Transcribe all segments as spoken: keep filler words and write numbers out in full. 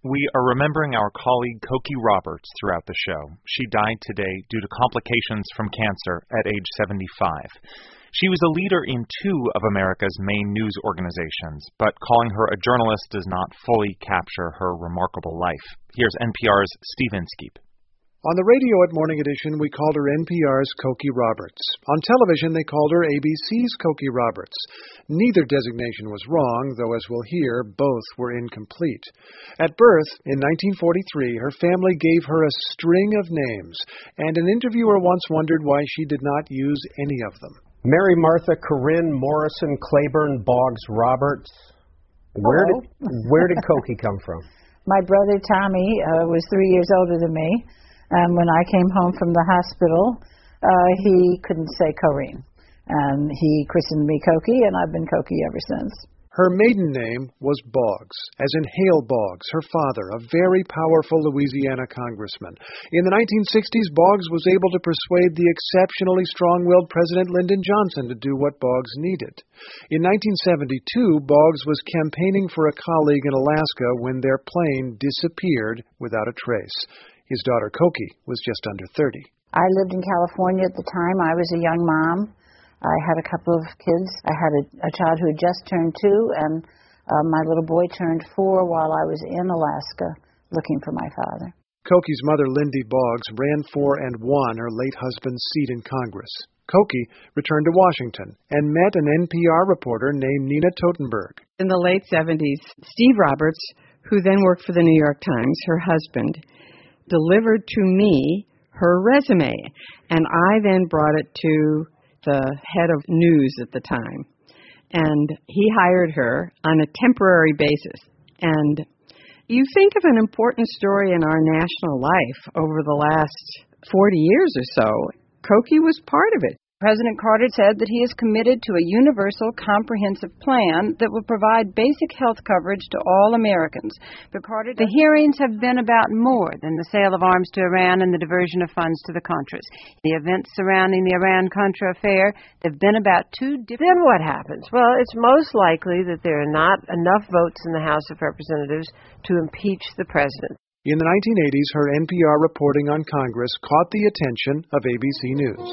We are remembering our colleague Cokie Roberts throughout the show. She died today due to complications from cancer at age seventy-five. She was a leader in two of America's main news organizations, but calling her a journalist does not fully capture her remarkable life. Here's N P R's Steve Inskeep. On the radio at Morning Edition, we called her N P R's Cokie Roberts. On television, they called her A B C's Cokie Roberts. Neither designation was wrong, though as we'll hear, both were incomplete. At birth, in nineteen forty-three, her family gave her a string of names, and an interviewer once wondered why she did not use any of them. Mary Martha Corinne Morrison Claiborne Boggs Roberts. Where Hello. did where did Cokie come from? My brother Tommy uh, was three years older than me. And when I came home from the hospital, uh, he couldn't say Corinne. And he christened me Cokie, and I've been Cokie ever since. Her maiden name was Boggs, as in Hale Boggs, her father, a very powerful Louisiana congressman. In the nineteen sixties, Boggs was able to persuade the exceptionally strong-willed President Lyndon Johnson to do what Boggs needed. In nineteen seventy-two, Boggs was campaigning for a colleague in Alaska when their plane disappeared without a trace. His daughter, Cokie, was just under thirty. I lived in California at the time. I was a young mom. I had a couple of kids. I had a, a child who had just turned two, and uh, my little boy turned four while I was in Alaska looking for my father. Cokie's mother, Lindy Boggs, ran for and won her late husband's seat in Congress. Cokie returned to Washington and met an N P R reporter named Nina Totenberg. In the late seventies, Steve Roberts, who then worked for the New York Times, her husband, delivered to me her resume, and I then brought it to the head of news at the time, and he hired her on a temporary basis. And you think of an important story in our national life over the last forty years or so, Cokie was part of it. President Carter said that he is committed to a universal, comprehensive plan that will provide basic health coverage to all Americans. But Carter, the hearings have been about more than the sale of arms to Iran and the diversion of funds to the Contras. The events surrounding the Iran-Contra affair have been about two different... Then what happens? Well, it's most likely that there are not enough votes in the House of Representatives to impeach the president. In the nineteen eighties, her N P R reporting on Congress caught the attention of A B C News.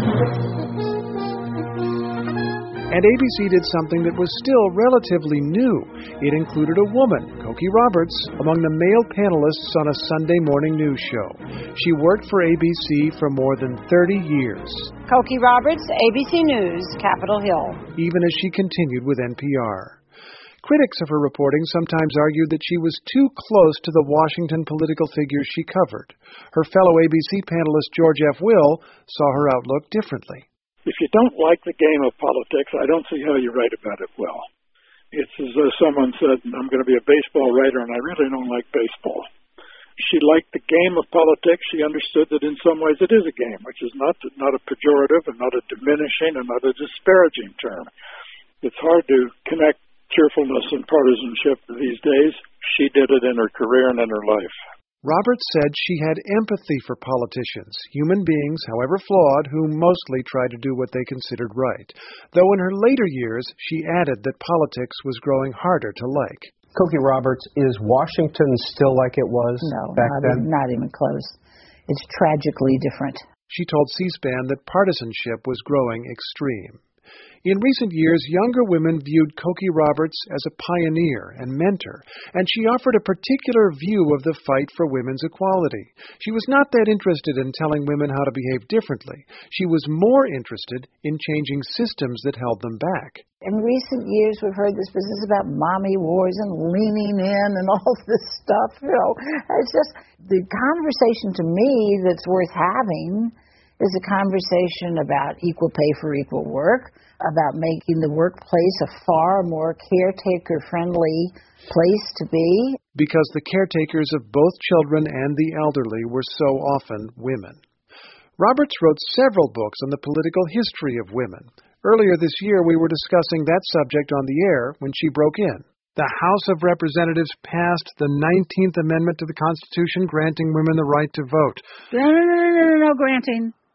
And A B C did something that was still relatively new. It included a woman, Cokie Roberts, among the male panelists on a Sunday morning news show. She worked for A B C for more than thirty years. Cokie Roberts, A B C News, Capitol Hill. Even as she continued with N P R. Critics of her reporting sometimes argued that she was too close to the Washington political figures she covered. Her fellow A B C panelist George F. Will saw her outlook differently. If you don't like the game of politics, I don't see how you write about it well. It's as though someone said, I'm going to be a baseball writer, and I really don't like baseball. She liked the game of politics. She understood that in some ways it is a game, which is not, not a pejorative and not a diminishing and not a disparaging term. It's hard to connect cheerfulness and partisanship these days. She did it in her career and in her life. Roberts said she had empathy for politicians, human beings, however flawed, who mostly tried to do what they considered right. Though in her later years, she added that politics was growing harder to like. Cokie Roberts, is Washington still like it was no, back not then? Even, not even close. It's tragically different. She told C-SPAN that partisanship was growing extreme. In recent years, younger women viewed Cokie Roberts as a pioneer and mentor, and she offered a particular view of the fight for women's equality. She was not that interested in telling women how to behave differently. She was more interested in changing systems that held them back. In recent years, we've heard this business about mommy wars and leaning in and all this stuff. You know, it's just the conversation to me that's worth having is a conversation about equal pay for equal work, about making the workplace a far more caretaker-friendly place to be. Because the caretakers of both children and the elderly were so often women. Roberts wrote several books on the political history of women. Earlier this year, we were discussing that subject on the air when she broke in. The House of Representatives passed the nineteenth Amendment to the Constitution, granting women the right to vote. No, no, no, no, no, no, granting.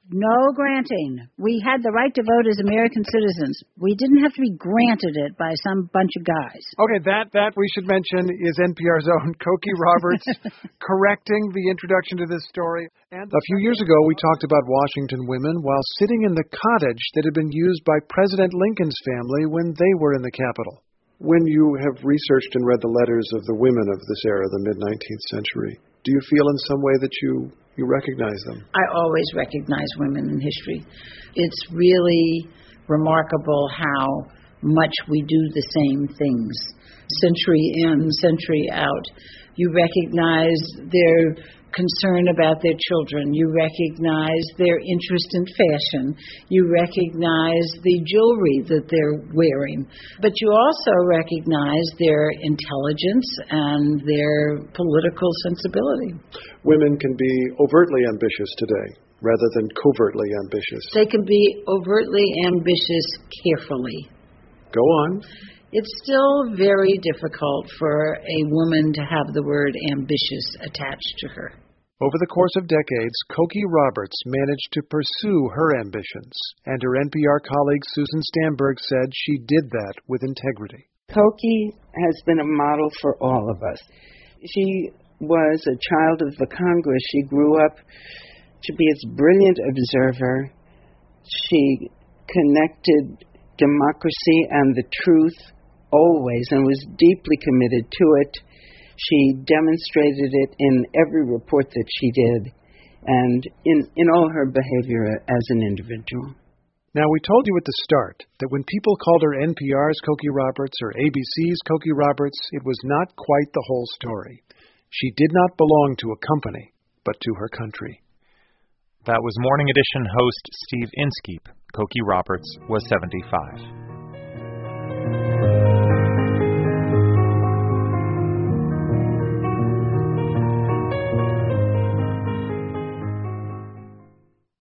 No granting. We had the right to vote as American citizens. We didn't have to be granted it by some bunch of guys. Okay, that, that we should mention is N P R's own Cokie Roberts correcting the introduction to this story. And a few years ago, we talked about Washington women while sitting in the cottage that had been used by President Lincoln's family when they were in the Capitol. When you have researched and read the letters of the women of this era, the mid-nineteenth century, do you feel in some way that you, you recognize them? I always recognize women in history. It's really remarkable how much we do the same things, century in, century out. You recognize their concern about their children. You recognize their interest in fashion. You recognize the jewelry that they're wearing. But you also recognize their intelligence and their political sensibility. Women can be overtly ambitious today rather than covertly ambitious. They can be overtly ambitious carefully. Go on. It's still very difficult for a woman to have the word ambitious attached to her. Over the course of decades, Cokie Roberts managed to pursue her ambitions, and her N P R colleague Susan Stamberg said she did that with integrity. Cokie has been a model for all of us. She was a child of the Congress. She grew up to be its brilliant observer. She connected democracy and the truth always and was deeply committed to it. She demonstrated it in every report that she did and in, in all her behavior as an individual. Now, we told you at the start that when people called her N P R's Cokie Roberts or A B C's Cokie Roberts, it was not quite the whole story. She did not belong to a company, but to her country. That was Morning Edition host Steve Inskeep. Cokie Roberts was seventy-five.